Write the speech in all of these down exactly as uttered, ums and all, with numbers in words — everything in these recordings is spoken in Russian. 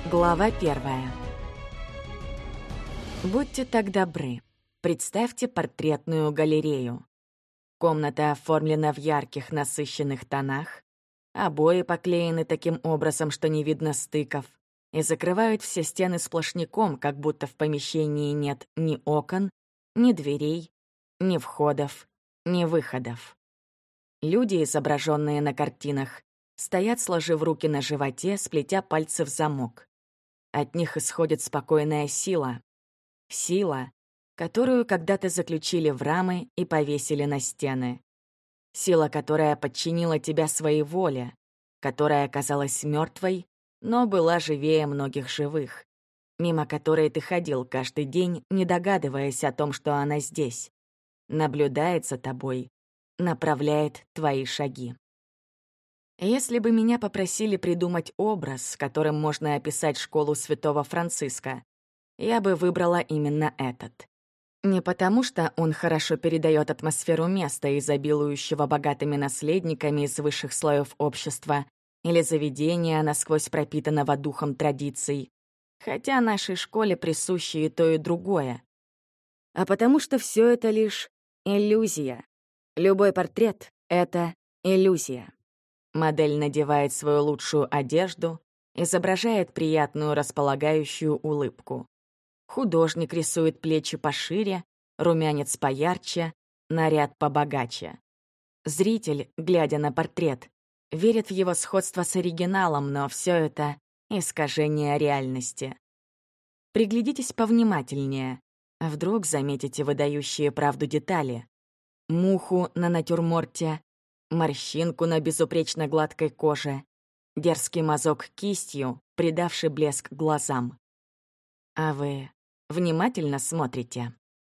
Глава первая. Будьте так добры, представьте портретную галерею. Комната оформлена в ярких насыщенных тонах, обои поклеены таким образом, что не видно стыков, и закрывают все стены сплошняком, как будто в помещении нет ни окон, ни дверей, ни входов, ни выходов. Люди, изображенные на картинах, стоят, сложив руки на животе, сплетя пальцы в замок. От них исходит спокойная сила. Сила, которую когда-то заключили в рамы и повесили на стены. Сила, которая подчинила тебя своей воле, которая оказалась мертвой, но была живее многих живых, мимо которой ты ходил каждый день, не догадываясь о том, что она здесь, наблюдает за тобой, направляет твои шаги. Если бы меня попросили придумать образ, которым можно описать школу Святого Франциска, я бы выбрала именно этот. Не потому, что он хорошо передает атмосферу места, изобилующего богатыми наследниками из высших слоев общества, или заведения, насквозь пропитанного духом традиций, хотя нашей школе присуще и то, и другое, а потому что все это лишь иллюзия. Любой портрет — это иллюзия. Модель надевает свою лучшую одежду, изображает приятную располагающую улыбку. Художник рисует плечи пошире, румянец поярче, наряд побогаче. Зритель, глядя на портрет, верит в его сходство с оригиналом, но все это — искажение реальности. Приглядитесь повнимательнее. Вдруг заметите выдающие правду детали. Муху на натюрморте, морщинку на безупречно гладкой коже, дерзкий мазок кистью, придавший блеск глазам. А вы внимательно смотрите?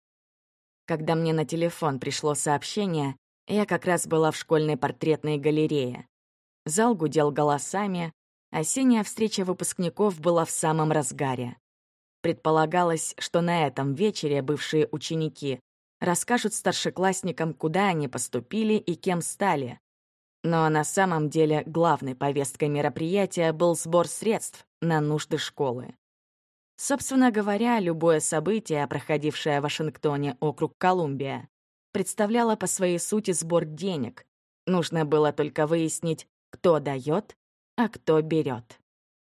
Когда мне на телефон пришло сообщение, я как раз была в школьной портретной галерее. Зал гудел голосами, осенняя встреча выпускников была в самом разгаре. Предполагалось, что на этом вечере бывшие ученики расскажут старшеклассникам, куда они поступили и кем стали. Но на самом деле главной повесткой мероприятия был сбор средств на нужды школы. Собственно говоря, любое событие, проходившее в Вашингтоне, округ Колумбия, представляло по своей сути сбор денег. Нужно было только выяснить, кто дает, а кто берет.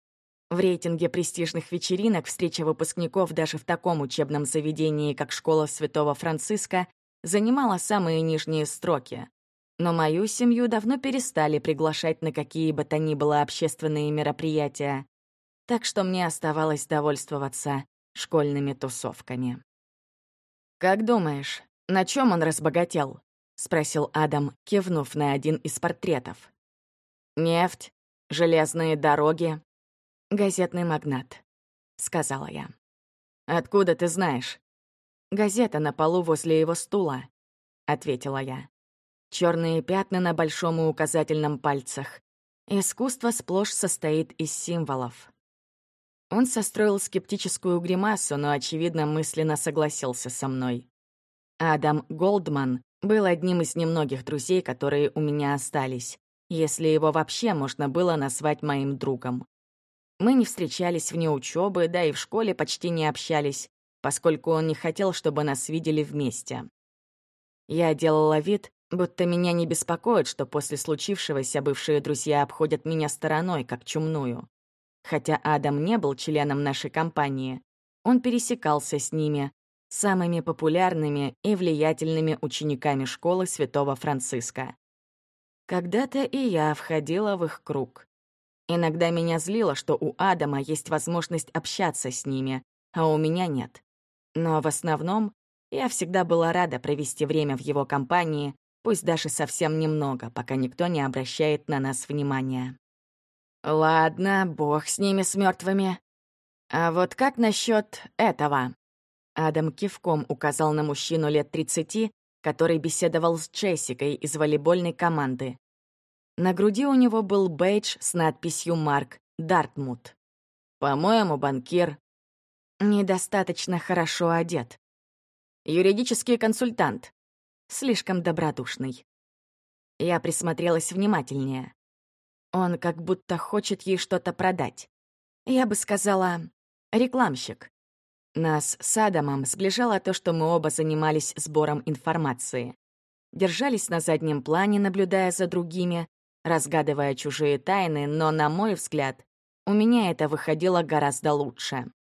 В рейтинге престижных вечеринок встреча выпускников даже в таком учебном заведении, как школа Святого Франциска, занимала самые нижние строки. Но мою семью давно перестали приглашать на какие бы то ни было общественные мероприятия, так что мне оставалось довольствоваться школьными тусовками. «Как думаешь, на чем он разбогател?» — спросил Адам, кивнув на один из портретов. «Нефть, железные дороги». «Газетный магнат», — сказала я. «Откуда ты знаешь?» «Газета на полу возле его стула», — ответила я. Черные пятна на большом и указательном пальцах. Искусство сплошь состоит из символов. Он состроил скептическую гримасу, но, очевидно, мысленно согласился со мной. Адам Голдман был одним из немногих друзей, которые у меня остались, если его вообще можно было назвать моим другом. Мы не встречались вне учебы, да и в школе почти не общались, поскольку он не хотел, чтобы нас видели вместе. Я делала вид, будто меня не беспокоит, что после случившегося бывшие друзья обходят меня стороной, как чумную. Хотя Адам не был членом нашей компании, он пересекался с ними, самыми популярными и влиятельными учениками школы Святого Франциска. Когда-то и я входила в их круг. Иногда меня злило, что у Адама есть возможность общаться с ними, а у меня нет. Но в основном я всегда была рада провести время в его компании, пусть даже совсем немного, пока никто не обращает на нас внимания. «Ладно, бог с ними, с мертвыми. А вот как насчет этого?» Адам кивком указал на мужчину лет тридцати, который беседовал с Джессикой из волейбольной команды. На груди у него был бейдж с надписью «Марк Дартмут». «По-моему, банкир». Недостаточно хорошо одет. Юридический консультант. Слишком добродушный. Я присмотрелась внимательнее. Он как будто хочет ей что-то продать. Я бы сказала, рекламщик. Нас с Адамом сближало то, что мы оба занимались сбором информации. Держались на заднем плане, наблюдая за другими, разгадывая чужие тайны, но, на мой взгляд, у меня это выходило гораздо лучше.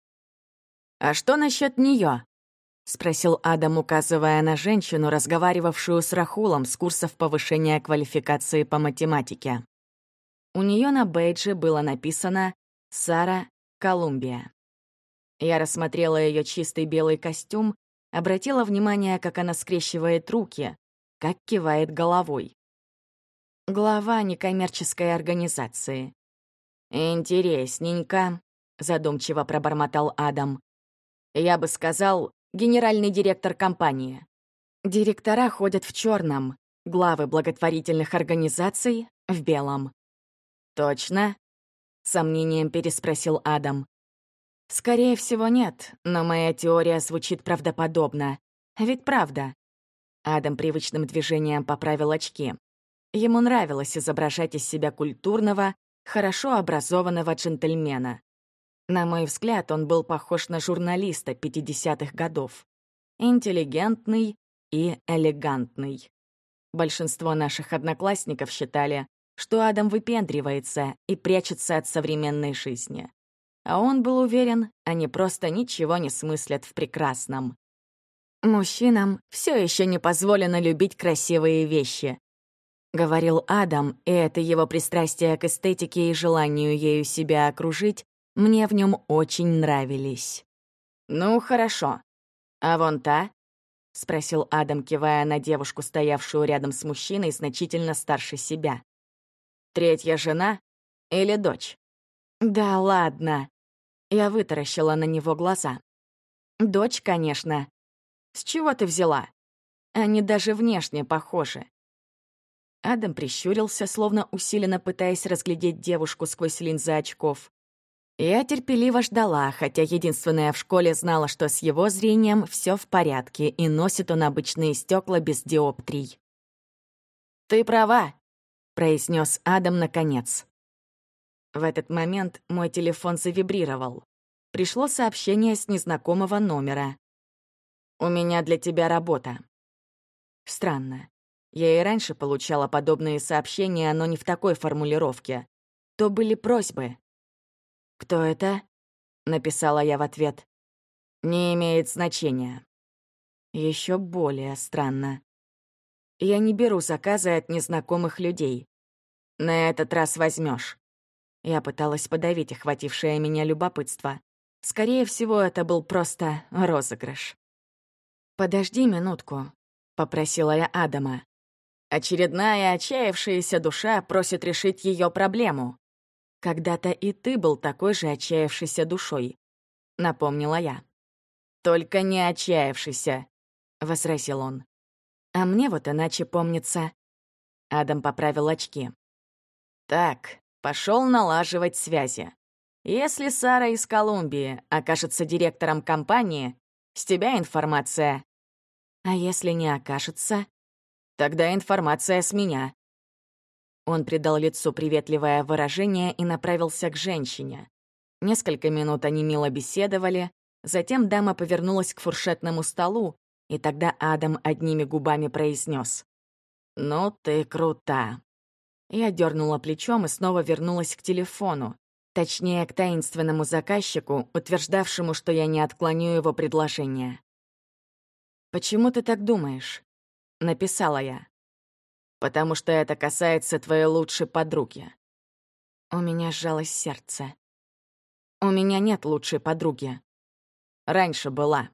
«А что насчет нее?» — спросил Адам, указывая на женщину, разговаривавшую с Рахулом с курсов повышения квалификации по математике. У нее на бейдже было написано «Сара Колумбия». Я рассмотрела ее чистый белый костюм, обратила внимание, как она скрещивает руки, как кивает головой. Глава некоммерческой организации. «Интересненько», — задумчиво пробормотал Адам. «Я бы сказал, генеральный директор компании». Директора ходят в черном, главы благотворительных организаций — в белом. «Точно?» — сомнением переспросил Адам. «Скорее всего, нет, но моя теория звучит правдоподобно. Ведь правда». Адам привычным движением поправил очки. Ему нравилось изображать из себя культурного, хорошо образованного джентльмена. На мой взгляд, он был похож на журналиста пятидесятых годов. Интеллигентный и элегантный. Большинство наших одноклассников считали, что Адам выпендривается и прячется от современной жизни. А он был уверен, они просто ничего не смыслят в прекрасном. «Мужчинам все еще не позволено любить красивые вещи», — говорил Адам, и это его пристрастие к эстетике и желанию ею себя окружить мне в нем очень нравились. «Ну, хорошо. А вон та?» — спросил Адам, кивая на девушку, стоявшую рядом с мужчиной, значительно старше себя. «Третья жена или дочь?» «Да ладно». Я вытаращила на него глаза. «Дочь, конечно. С чего ты взяла? Они даже внешне похожи». Адам прищурился, словно усиленно пытаясь разглядеть девушку сквозь линзы очков. Я терпеливо ждала, хотя единственная в школе знала, что с его зрением все в порядке, и носит он обычные стекла без диоптрий. «Ты права», — произнес Адам наконец. В этот момент мой телефон завибрировал. Пришло сообщение с незнакомого номера. «У меня для тебя работа». Странно. Я и раньше получала подобные сообщения, но не в такой формулировке. То были просьбы. «Кто это?» — написала я в ответ. «Не имеет значения». Еще более странно. Я не беру заказы от незнакомых людей. На этот раз возьмешь. Я пыталась подавить охватившее меня любопытство. Скорее всего, это был просто розыгрыш. «Подожди минутку», — попросила я Адама. «Очередная отчаявшаяся душа просит решить ее проблему. Когда-то и ты был такой же отчаявшейся душой», — напомнила я. «Только не отчаявшийся», — возразил он. «А мне вот иначе помнится». Адам поправил очки. «Так, пошел налаживать связи. Если Сара из Колумбии окажется директором компании, с тебя информация. А если не окажется, тогда информация с меня». Он придал лицу приветливое выражение и направился к женщине. Несколько минут они мило беседовали, затем дама повернулась к фуршетному столу, и тогда Адам одними губами произнес: «Ну ты крута». Я дернула плечом и снова вернулась к телефону, точнее, к таинственному заказчику, утверждавшему, что я не отклоню его предложение. «Почему ты так думаешь?» — написала я. «Потому что это касается твоей лучшей подруги». У меня сжалось сердце. «У меня нет лучшей подруги. Раньше была».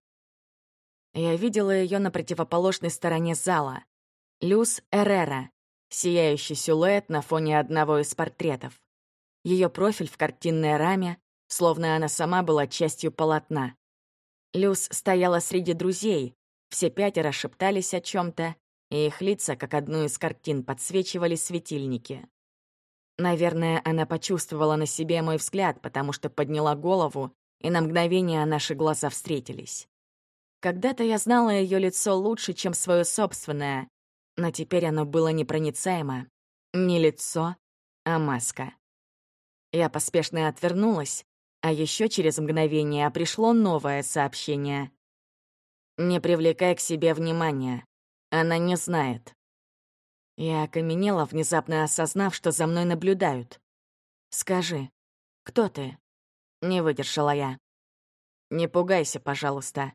Я видела ее на противоположной стороне зала. Люс Эррера, сияющий силуэт на фоне одного из портретов. Ее профиль в картинной раме, словно она сама была частью полотна. Люс стояла среди друзей, все пятеро шептались о чем-то, и их лица, как одну из картин, подсвечивали светильники. Наверное, она почувствовала на себе мой взгляд, потому что подняла голову, и на мгновение наши глаза встретились. Когда-то я знала ее лицо лучше, чем свое собственное, но теперь оно было непроницаемо. Не лицо, а маска. Я поспешно отвернулась, А еще через мгновение пришло новое сообщение. «Не привлекай к себе внимания. Она не знает». Я окаменела, внезапно осознав, что за мной наблюдают. «Скажи, кто ты?» — не выдержала я. «Не пугайся, пожалуйста».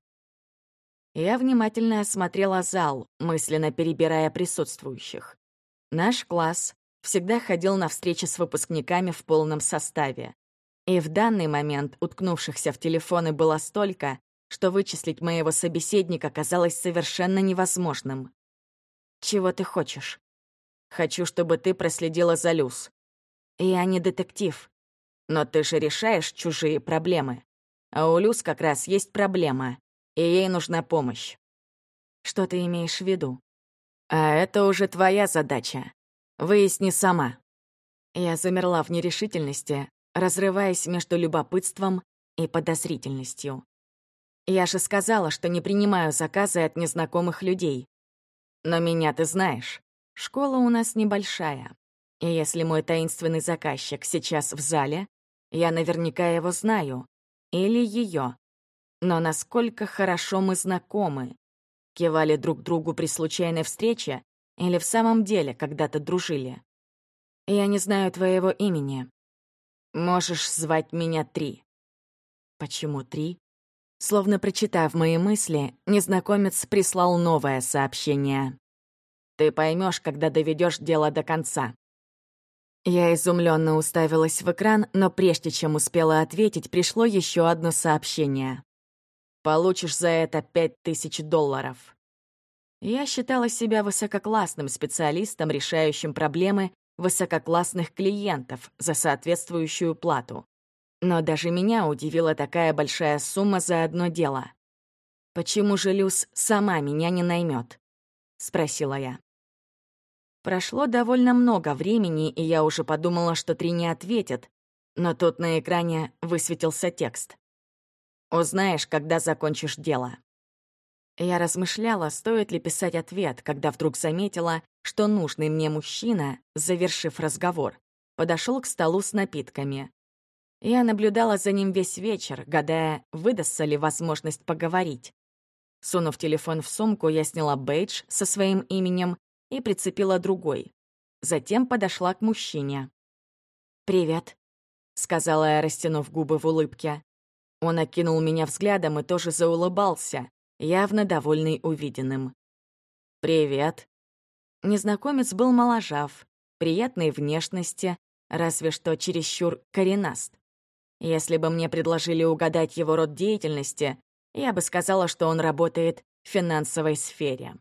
Я внимательно осмотрела зал, мысленно перебирая присутствующих. Наш класс всегда ходил на встречи с выпускниками в полном составе. И в данный момент уткнувшихся в телефоны было столько, что вычислить моего собеседника казалось совершенно невозможным. «Чего ты хочешь?» «Хочу, чтобы ты проследила за Люс». «Я не детектив». «Но ты же решаешь чужие проблемы. А у Люс как раз есть проблема, и ей нужна помощь». «Что ты имеешь в виду?» «А это уже твоя задача. Выясни сама». Я замерла в нерешительности, разрываясь между любопытством и подозрительностью. Я же сказала, что не принимаю заказы от незнакомых людей. Но меня ты знаешь. Школа у нас небольшая. И если мой таинственный заказчик сейчас в зале, я наверняка его знаю. Или ее. Но насколько хорошо мы знакомы? Кивали друг другу при случайной встрече или в самом деле когда-то дружили? Я не знаю твоего имени. Можешь звать меня Три. Почему Три? Словно прочитав мои мысли, незнакомец прислал новое сообщение. Ты поймешь, когда доведешь дело до конца. Я изумленно уставилась в экран, но прежде чем успела ответить, пришло еще одно сообщение. Получишь за это пять тысяч долларов. Я считала себя высококлассным специалистом, решающим проблемы высококлассных клиентов за соответствующую плату. Но даже меня удивила такая большая сумма за одно дело. «Почему же Люс сама меня не наймет?» — спросила я. Прошло довольно много времени, и я уже подумала, что Три не ответит, но тут на экране высветился текст. «Узнаешь, когда закончишь дело». Я размышляла, стоит ли писать ответ, когда вдруг заметила, что нужный мне мужчина, завершив разговор, подошел к столу с напитками. Я наблюдала за ним весь вечер, гадая, выдастся ли возможность поговорить. Сунув телефон в сумку, я сняла бейдж со своим именем и прицепила другой. Затем подошла к мужчине. «Привет», — сказала я, растянув губы в улыбке. Он окинул меня взглядом и тоже заулыбался, явно довольный увиденным. «Привет». Незнакомец был моложав, приятной внешности, разве что чересчур коренаст. Если бы мне предложили угадать его род деятельности, я бы сказала, что он работает в финансовой сфере.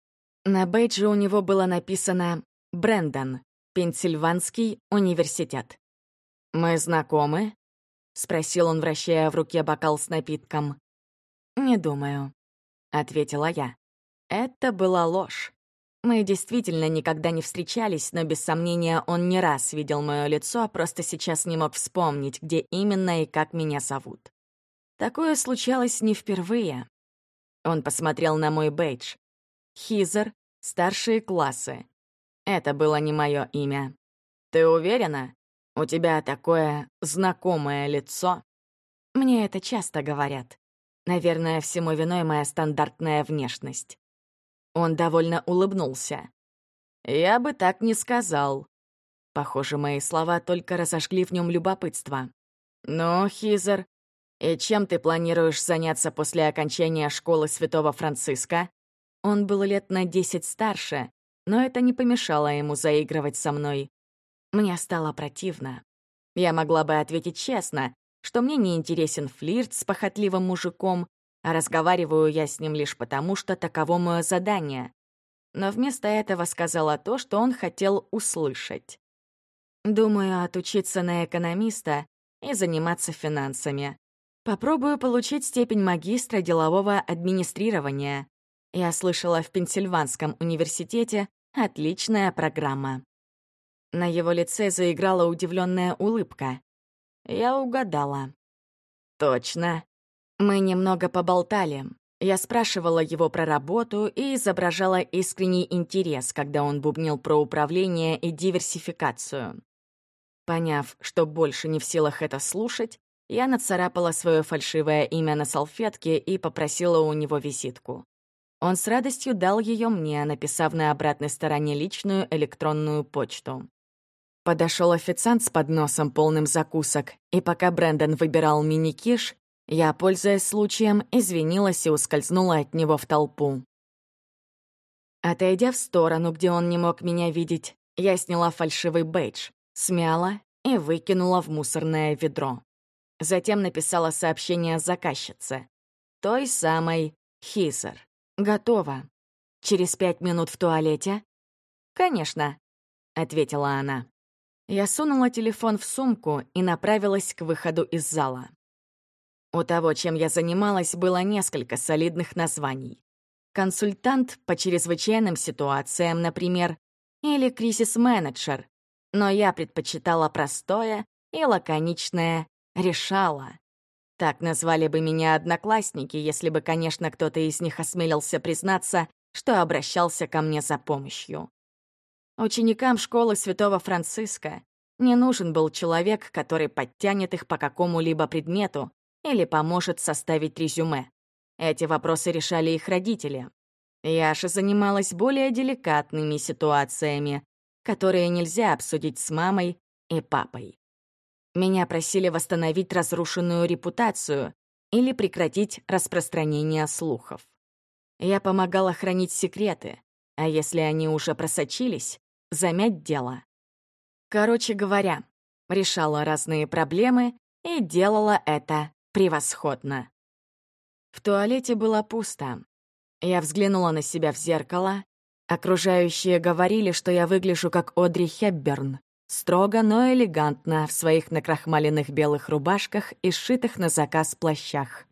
На бейдже у него было написано «Брэндон, Пенсильванский университет». «Мы знакомы?» — спросил он, вращая в руке бокал с напитком. «Не думаю», — ответила я. Это была ложь. Мы действительно никогда не встречались, но без сомнения он не раз видел мое лицо, просто сейчас не мог вспомнить, где именно и как меня зовут. Такое случалось не впервые. Он посмотрел на мой бейдж. Хизер, старшие классы. Это было не мое имя. «Ты уверена? У тебя такое знакомое лицо?» Мне это часто говорят. Наверное, всему виной моя стандартная внешность. Он довольно улыбнулся. «Я бы так не сказал». Похоже, мои слова только разожгли в нем любопытство. «Ну, Хизер, и чем ты планируешь заняться после окончания школы Святого Франциска?» Он был лет на десять старше, но это не помешало ему заигрывать со мной. Мне стало противно. Я могла бы ответить честно, что мне не интересен флирт с похотливым мужиком, а разговариваю я с ним лишь потому, что таково мое задание. Но вместо этого сказала то, что он хотел услышать. Думаю, отучиться на экономиста и заниматься финансами. Попробую получить степень магистра делового администрирования. Я слышала, в Пенсильванском университете отличная программа. На его лице заиграла удивленная улыбка. Я угадала. Точно. Мы немного поболтали. Я спрашивала его про работу и изображала искренний интерес, когда он бубнил про управление и диверсификацию. Поняв, что больше не в силах это слушать, я нацарапала свое фальшивое имя на салфетке и попросила у него визитку. Он с радостью дал ее мне, написав на обратной стороне личную электронную почту. Подошел официант с подносом, полным закусок, и пока Брэндон выбирал мини-киш, я, пользуясь случаем, извинилась и ускользнула от него в толпу. Отойдя в сторону, где он не мог меня видеть, я сняла фальшивый бейдж, смяла и выкинула в мусорное ведро. Затем написала сообщение заказчице. Той самой Хизер. Готово. Через пять минут в туалете? Конечно, ответила она. Я сунула телефон в сумку и направилась к выходу из зала. У того, чем я занималась, было несколько солидных названий. Консультант по чрезвычайным ситуациям, например, или кризис-менеджер, но я предпочитала простое и лаконичное «решала». Так назвали бы меня одноклассники, если бы, конечно, кто-то из них осмелился признаться, что обращался ко мне за помощью. Ученикам школы Святого Франциска не нужен был человек, который подтянет их по какому-либо предмету или поможет составить резюме. Эти вопросы решали их родители. Я же занималась более деликатными ситуациями, которые нельзя обсудить с мамой и папой. Меня просили восстановить разрушенную репутацию или прекратить распространение слухов. Я помогала хранить секреты, а если они уже просочились, замять дело. Короче говоря, решала разные проблемы и делала это превосходно. В туалете было пусто. Я взглянула на себя в зеркало. Окружающие говорили, что я выгляжу как Одри Хепберн, строго, но элегантно в своих накрахмаленных белых рубашках и сшитых на заказ плащах.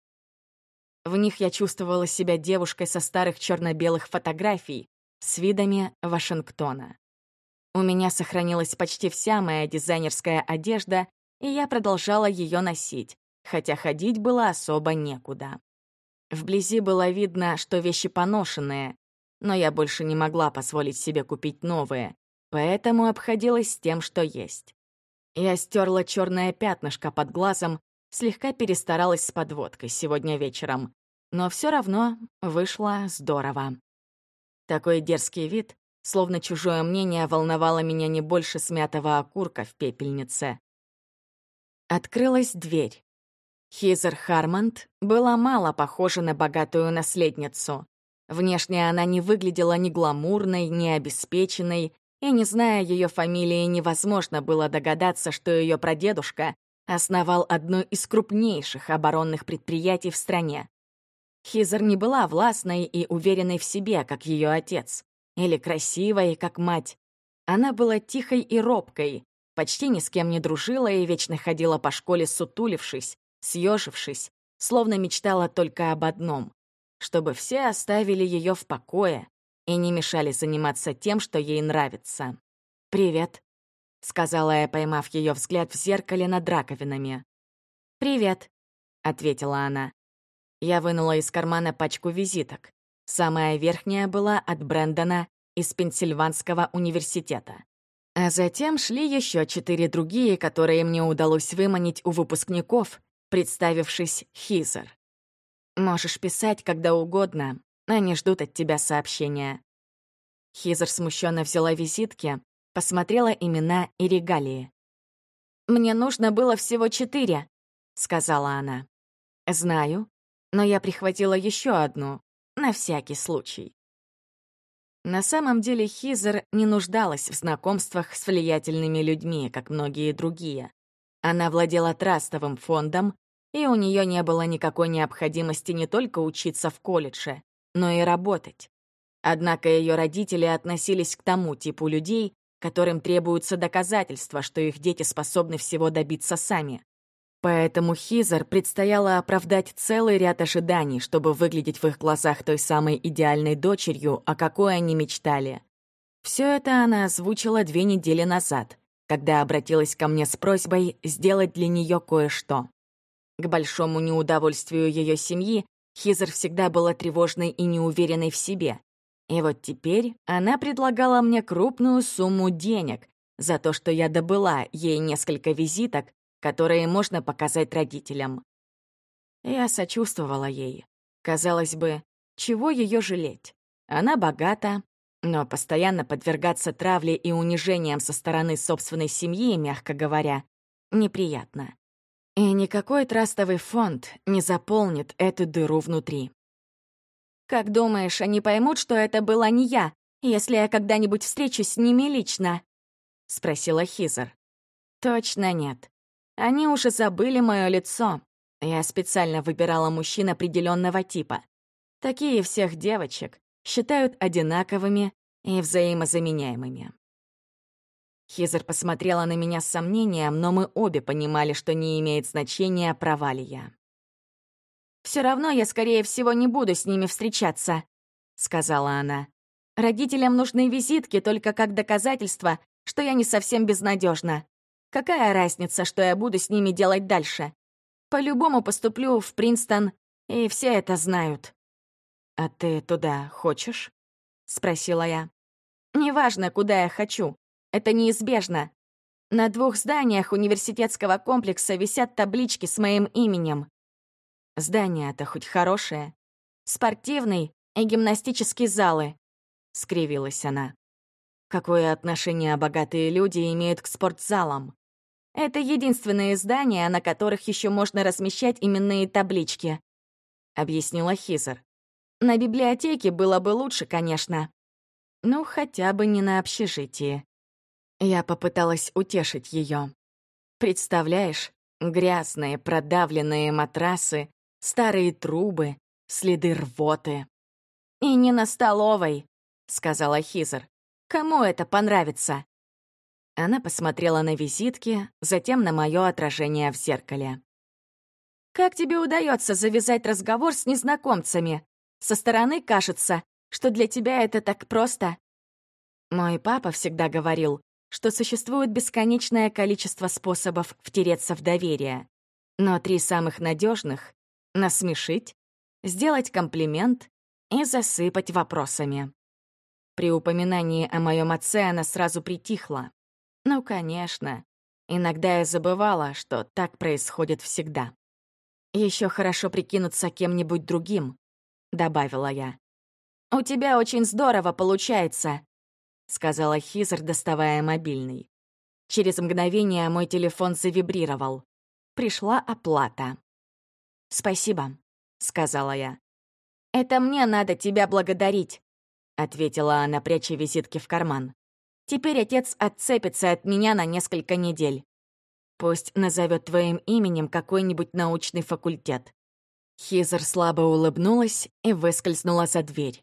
В них я чувствовала себя девушкой со старых черно-белых фотографий с видами Вашингтона. У меня сохранилась почти вся моя дизайнерская одежда, и я продолжала ее носить, хотя ходить было особо некуда. Вблизи было видно, что вещи поношенные, но я больше не могла позволить себе купить новые, поэтому обходилась тем, что есть. Я стерла черное пятнышко под глазом, слегка перестаралась с подводкой сегодня вечером, но все равно вышло здорово. Такой дерзкий вид, словно чужое мнение, волновало меня не больше смятого окурка в пепельнице. Открылась дверь. Хизер Хармонд была мало похожа на богатую наследницу. Внешне она не выглядела ни гламурной, ни обеспеченной, и, не зная ее фамилии, невозможно было догадаться, что ее прадедушка основал одно из крупнейших оборонных предприятий в стране. Хизер не была властной и уверенной в себе, как ее отец, или красивой, как мать. Она была тихой и робкой, почти ни с кем не дружила и вечно ходила по школе сутулившись, съежившись, словно мечтала только об одном — чтобы все оставили ее в покое и не мешали заниматься тем, что ей нравится. «Привет», — сказала я, поймав ее взгляд в зеркале над раковинами. «Привет», — ответила она. Я вынула из кармана пачку визиток. Самая верхняя была от Брэндона из Пенсильванского университета. А затем шли еще четыре другие, которые мне удалось выманить у выпускников, представившись Хизер. «Можешь писать когда угодно, они ждут от тебя сообщения». Хизер смущенно взяла визитки, посмотрела имена и регалии. «Мне нужно было всего четыре», — сказала она. «Знаю, но я прихватила еще одну, на всякий случай». На самом деле Хизер не нуждалась в знакомствах с влиятельными людьми, как многие другие. Она владела трастовым фондом, и у нее не было никакой необходимости не только учиться в колледже, но и работать. Однако ее родители относились к тому типу людей, которым требуются доказательства, что их дети способны всего добиться сами. Поэтому Хизер предстояло оправдать целый ряд ожиданий, чтобы выглядеть в их глазах той самой идеальной дочерью, о какой они мечтали. Все это она озвучила две недели назад, когда обратилась ко мне с просьбой сделать для нее кое-что. К большому неудовольствию ее семьи Хизер всегда была тревожной и неуверенной в себе. И вот теперь она предлагала мне крупную сумму денег за то, что я добыла ей несколько визиток, которые можно показать родителям. Я сочувствовала ей. Казалось бы, чего ее жалеть? Она богата, но постоянно подвергаться травле и унижениям со стороны собственной семьи, мягко говоря, неприятно. И никакой трастовый фонд не заполнит эту дыру внутри. «Как думаешь, они поймут, что это была не я, если я когда-нибудь встречусь с ними лично?» — спросила Хизер. «Точно нет. Они уже забыли мое лицо. Я специально выбирала мужчин определенного типа. Такие всех девочек считают одинаковыми и взаимозаменяемыми». Хизер посмотрела на меня с сомнением, но мы обе понимали, что не имеет значения, права ли я. «Все равно я, скорее всего, не буду с ними встречаться», — сказала она. «Родителям нужны визитки только как доказательство, что я не совсем безнадежна. Какая разница, что я буду с ними делать дальше? По-любому поступлю в Принстон, и все это знают». «А ты туда хочешь?» — спросила я. «Неважно, куда я хочу. Это неизбежно. На двух зданиях университетского комплекса висят таблички с моим именем. Здания-то хоть хорошие. Спортивный и гимнастические залы», — скривилась она. «Какое отношение богатые люди имеют к спортзалам? Это единственные здания, на которых еще можно размещать именные таблички», — объяснила Хизер. «На библиотеке было бы лучше, конечно. Ну, хотя бы не на общежитии». Я попыталась утешить ее. «Представляешь, грязные продавленные матрасы, старые трубы, следы рвоты». «И не на столовой», — сказала Хизер. «Кому это понравится?» Она посмотрела на визитки, затем на мое отражение в зеркале. «Как тебе удается завязать разговор с незнакомцами? Со стороны кажется, что для тебя это так просто». Мой папа всегда говорил, что существует бесконечное количество способов втереться в доверие, но три самых надежных — насмешить, сделать комплимент и засыпать вопросами. При упоминании о моем отце она сразу притихла. Ну, конечно, иногда я забывала, что так происходит всегда. «Еще хорошо прикинуться кем-нибудь другим», — добавила я. «У тебя очень здорово получается», — сказала Хизер, доставая мобильный. Через мгновение мой телефон завибрировал. Пришла оплата. «Спасибо», — сказала я. «Это мне надо тебя благодарить», — ответила она, пряча визитки в карман. «Теперь отец отцепится от меня на несколько недель. Пусть назовет твоим именем какой-нибудь научный факультет». Хизер слабо улыбнулась и выскользнула за дверь.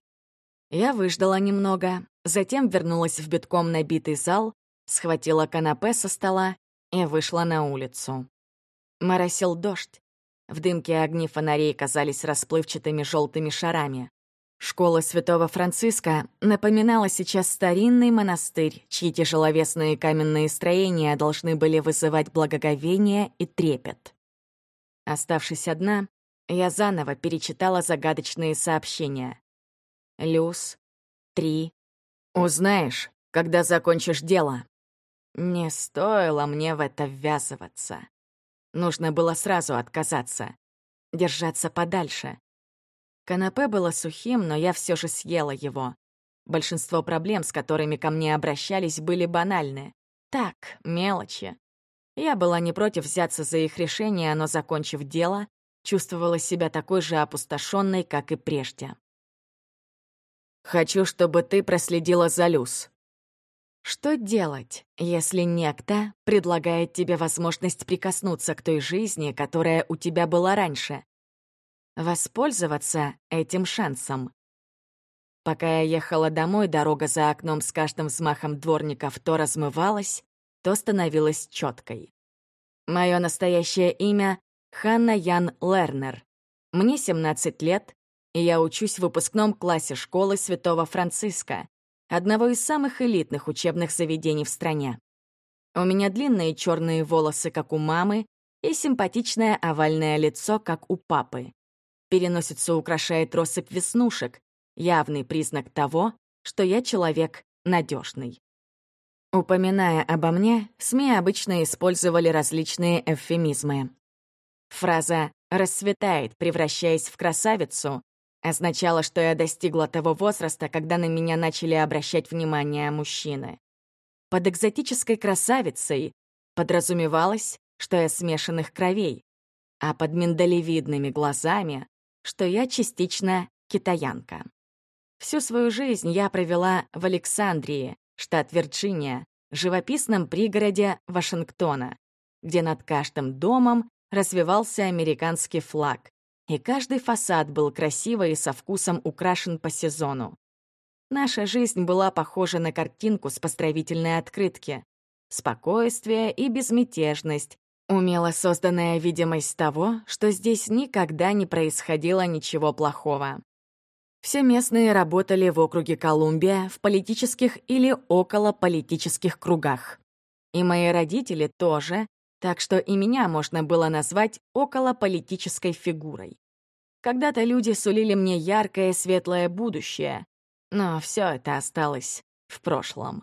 Я выждала немного, затем вернулась в битком набитый зал, схватила канапе со стола и вышла на улицу. Моросил дождь. В дымке огни фонарей казались расплывчатыми желтыми шарами. Школа Святого Франциска напоминала сейчас старинный монастырь, чьи тяжеловесные каменные строения должны были вызывать благоговение и трепет. Оставшись одна, я заново перечитала загадочные сообщения. «Люс, три. Узнаешь, когда закончишь дело». Не стоило мне в это ввязываться. Нужно было сразу отказаться, держаться подальше. Канапе было сухим, но я все же съела его. Большинство проблем, с которыми ко мне обращались, были банальны. Так, мелочи. Я была не против взяться за их решение, но, закончив дело, чувствовала себя такой же опустошенной, как и прежде. «Хочу, чтобы ты проследила за Люс». Что делать, если некто предлагает тебе возможность прикоснуться к той жизни, которая у тебя была раньше? Воспользоваться этим шансом. Пока я ехала домой, дорога за окном с каждым взмахом дворников то размывалась, то становилась четкой. Мое настоящее имя — Ханна Ян Лернер. Мне семнадцать лет, и я учусь в выпускном классе школы Святого Франциска, одного из самых элитных учебных заведений в стране. У меня длинные черные волосы, как у мамы, и симпатичное овальное лицо, как у папы. Переносицу украшает россыпь веснушек, явный признак того, что я человек надежный. Упоминая обо мне, СМИ обычно использовали различные эвфемизмы. Фраза «расцветает, превращаясь в красавицу» означала, что я достигла того возраста, когда на меня начали обращать внимание мужчины. Под экзотической красавицей подразумевалось, что я смешанных кровей, а под миндалевидными глазами, что я частично китаянка. Всю свою жизнь я провела в Александрии, штат Вирджиния, живописном пригороде Вашингтона, где над каждым домом развевался американский флаг, и каждый фасад был красиво и со вкусом украшен по сезону. Наша жизнь была похожа на картинку с поздравительной открытки. Спокойствие и безмятежность, умело созданная видимость того, что здесь никогда не происходило ничего плохого. Все местные работали в округе Колумбия в политических или околополитических кругах. И мои родители тоже, так что и меня можно было назвать околополитической фигурой. Когда-то люди сулили мне яркое светлое будущее, но все это осталось в прошлом.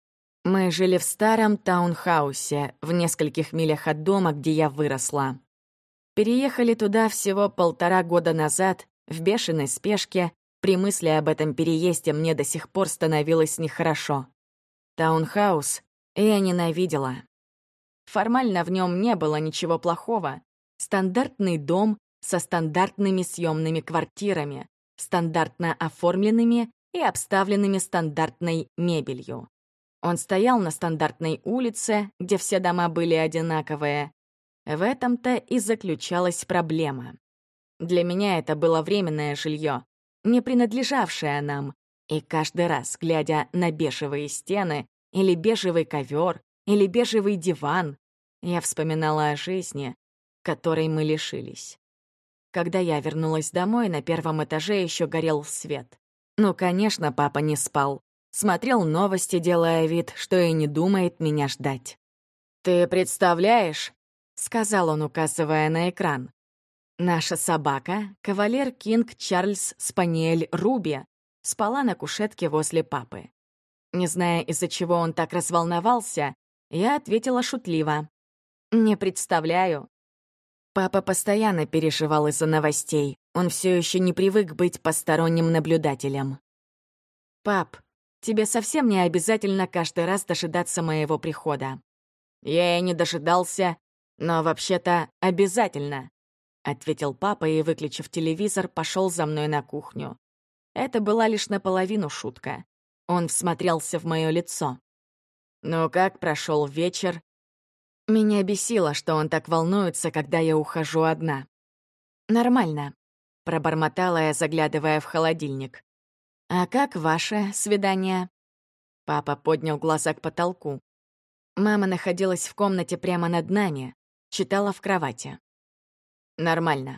Мы жили в старом таунхаусе в нескольких милях от дома, где я выросла. Переехали туда всего полтора года назад, в бешеной спешке. При мысли об этом переезде мне до сих пор становилось нехорошо. Таунхаус я ненавидела. Формально в нем не было ничего плохого. Стандартный дом со стандартными съемными квартирами, стандартно оформленными и обставленными стандартной мебелью. Он стоял на стандартной улице, где все дома были одинаковые. В этом-то и заключалась проблема. Для меня это было временное жилье, не принадлежавшее нам, и каждый раз, глядя на бежевые стены, или бежевый ковер, или бежевый диван, я вспоминала о жизни, которой мы лишились. Когда я вернулась домой, на первом этаже еще горел свет. Ну, конечно, папа не спал. Смотрел новости, делая вид, что и не думает меня ждать. «Ты представляешь?» — сказал он, указывая на экран. Наша собака, кавалер Кинг Чарльз Спаниель Руби, спала на кушетке возле папы. Не зная, из-за чего он так разволновался, я ответила шутливо. «Не представляю». Папа постоянно переживал из-за новостей. Он все еще не привык быть посторонним наблюдателем. «Пап, тебе совсем не обязательно каждый раз дожидаться моего прихода». «Я и не дожидался, но вообще-то обязательно», — ответил папа и, выключив телевизор, пошел за мной на кухню. Это была лишь наполовину шутка. Он всмотрелся в мое лицо. «Ну как прошел вечер?» Меня бесило, что он так волнуется, когда я ухожу одна. «Нормально», — пробормотала я, заглядывая в холодильник. «А как ваше свидание?» Папа поднял глаза к потолку. Мама находилась в комнате прямо над нами, читала в кровати. «Нормально».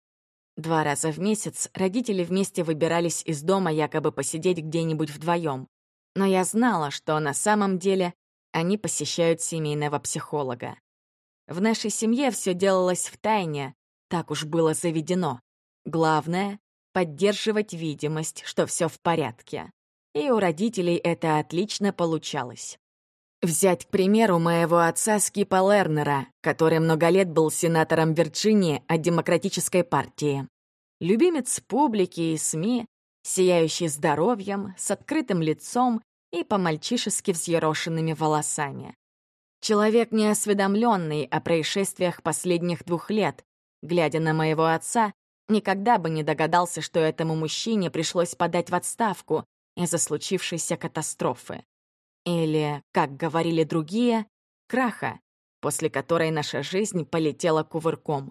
Два раза в месяц родители вместе выбирались из дома якобы посидеть где-нибудь вдвоем. Но я знала, что на самом деле они посещают семейного психолога. В нашей семье все делалось втайне, так уж было заведено. Главное — поддерживать видимость, что все в порядке. И у родителей это отлично получалось. Взять, к примеру, моего отца Скипа Лернера, который много лет был сенатором Вирджинии от Демократической партии. Любимец публики и СМИ, сияющий здоровьем, с открытым лицом и по-мальчишески взъерошенными волосами. Человек, неосведомленный о происшествиях последних двух лет, глядя на моего отца, никогда бы не догадался, что этому мужчине пришлось подать в отставку из-за случившейся катастрофы. Или, как говорили другие, краха, после которой наша жизнь полетела кувырком.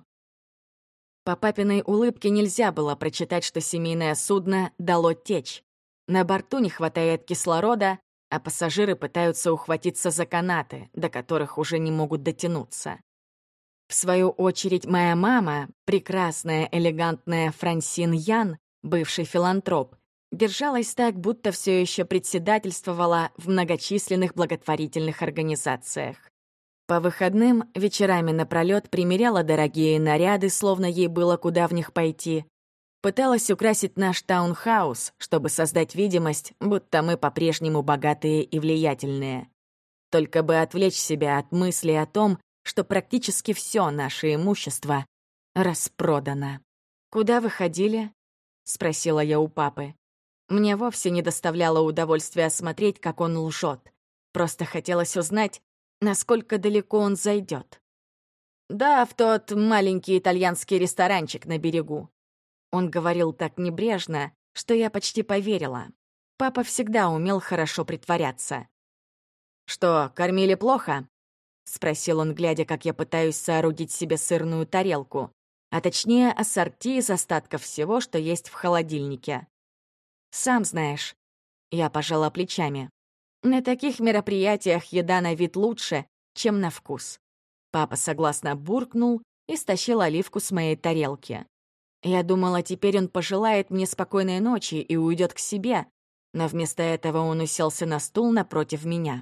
По папиной улыбке нельзя было прочитать, что семейное судно дало течь. На борту не хватает кислорода, а пассажиры пытаются ухватиться за канаты, до которых уже не могут дотянуться. В свою очередь, моя мама, прекрасная, элегантная Франсин Ян, бывший филантроп, держалась так, будто все еще председательствовала в многочисленных благотворительных организациях. По выходным вечерами напролёт примеряла дорогие наряды, словно ей было куда в них пойти. Пыталась украсить наш таунхаус, чтобы создать видимость, будто мы по-прежнему богатые и влиятельные. только бы отвлечь себя от мысли о том, что практически все наше имущество распродано. «Куда вы ходили?» — спросила я у папы. Мне вовсе не доставляло удовольствия смотреть, как он лжет. Просто хотелось узнать, насколько далеко он зайдет. «Да, в тот маленький итальянский ресторанчик на берегу». Он говорил так небрежно, что я почти поверила. Папа всегда умел хорошо притворяться. «Что, кормили плохо?» — спросил он, глядя, как я пытаюсь соорудить себе сырную тарелку, а точнее ассорти из остатков всего, что есть в холодильнике. «Сам знаешь». Я пожала плечами. «На таких мероприятиях еда на вид лучше, чем на вкус». Папа согласно буркнул и стащил оливку с моей тарелки. Я думала, теперь он пожелает мне спокойной ночи и уйдет к себе, но вместо этого он уселся на стул напротив меня.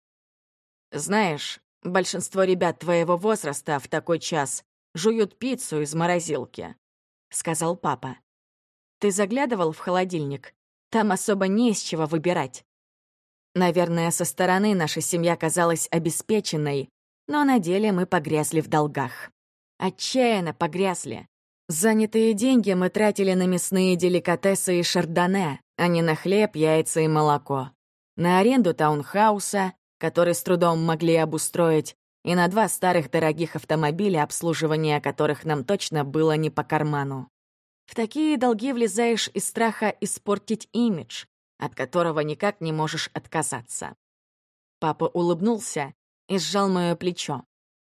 «Знаешь, большинство ребят твоего возраста в такой час жуют пиццу из морозилки», — сказал папа. «Ты заглядывал в холодильник? Там особо не из чего выбирать». Наверное, со стороны наша семья казалась обеспеченной, но на деле мы погрязли в долгах. Отчаянно погрязли. Занятые деньги мы тратили на мясные деликатесы и шардоне, а не на хлеб, яйца и молоко. На аренду таунхауса, который с трудом могли обустроить, и на два старых дорогих автомобиля, обслуживание которых нам точно было не по карману. В такие долги влезаешь из страха испортить имидж, от которого никак не можешь отказаться. Папа улыбнулся и сжал моё плечо.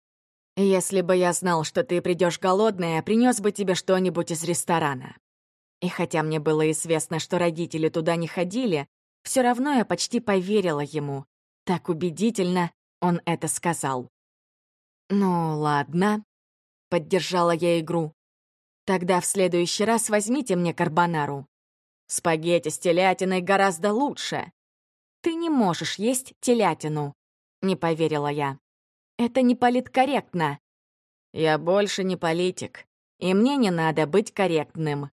«Если бы я знал, что ты придёшь голодная, принёс бы тебе что-нибудь из ресторана». И хотя мне было известно, что родители туда не ходили, всё равно я почти поверила ему. Так убедительно он это сказал. «Ну, ладно», — поддержала я игру. «Тогда в следующий раз возьмите мне карбонару. Спагетти с телятиной гораздо лучше». «Ты не можешь есть телятину», — не поверила я. «Это не политкорректно». «Я больше не политик, и мне не надо быть корректным».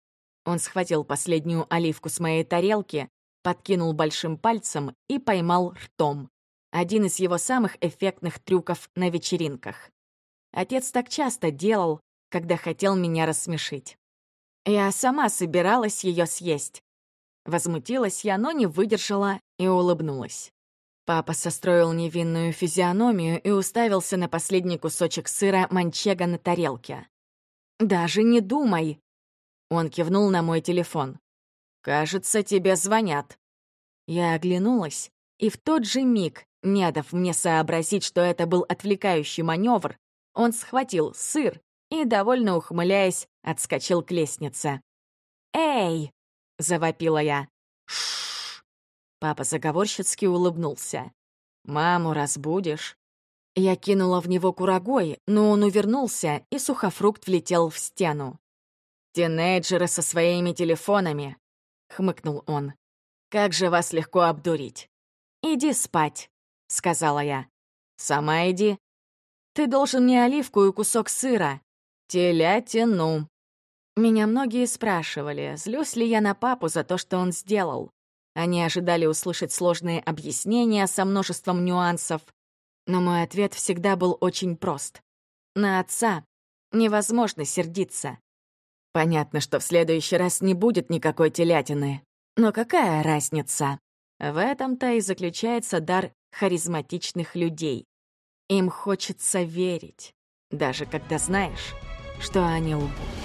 Он схватил последнюю оливку с моей тарелки, подкинул большим пальцем и поймал ртом. Один из его самых эффектных трюков на вечеринках. Отец так часто делал, когда хотел меня рассмешить. Я сама собиралась ее съесть. Возмутилась я, но не выдержала и улыбнулась. Папа состроил невинную физиономию и уставился на последний кусочек сыра манчего на тарелке. «Даже не думай!» Он кивнул на мой телефон. «Кажется, тебе звонят». Я оглянулась, и в тот же миг, не дав мне сообразить, что это был отвлекающий маневр, он схватил сыр и, довольно ухмыляясь, отскочил к лестнице. «Эй!» — завопила я. «Ш-ш-ш!» Папа заговорщицки улыбнулся. «Маму разбудишь?» Я кинула в него курагой, но он увернулся, и сухофрукт влетел в стену. «Тинейджеры со своими телефонами!» — хмыкнул он. «Как же вас легко обдурить!» «Иди спать», — сказала я. «Сама иди. Ты должен мне оливку и кусок сыра. Телятину». Меня многие спрашивали, злюсь ли я на папу за то, что он сделал. Они ожидали услышать сложные объяснения со множеством нюансов. Но мой ответ всегда был очень прост. На отца невозможно сердиться. Понятно, что в следующий раз не будет никакой телятины. Но какая разница? В этом-то и заключается дар харизматичных людей. Им хочется верить, даже когда знаешь, что они лгут.